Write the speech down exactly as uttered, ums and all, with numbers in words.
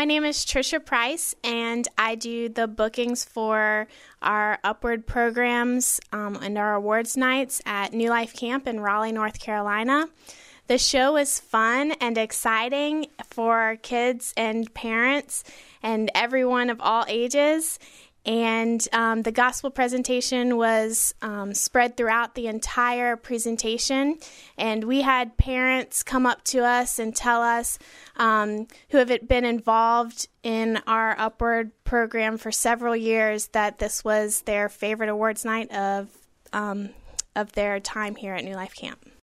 My name is Trisha Price, and I do the bookings for our Upward programs um, and our awards nights at New Life Camp in Raleigh, North Carolina. The show is fun and exciting for kids and parents and everyone of all ages. And um, the gospel presentation was um, spread throughout the entire presentation. And we had parents come up to us and tell us um, who have been involved in our Upward program for several years that this was their favorite awards night of um, of their time here at New Life Camp.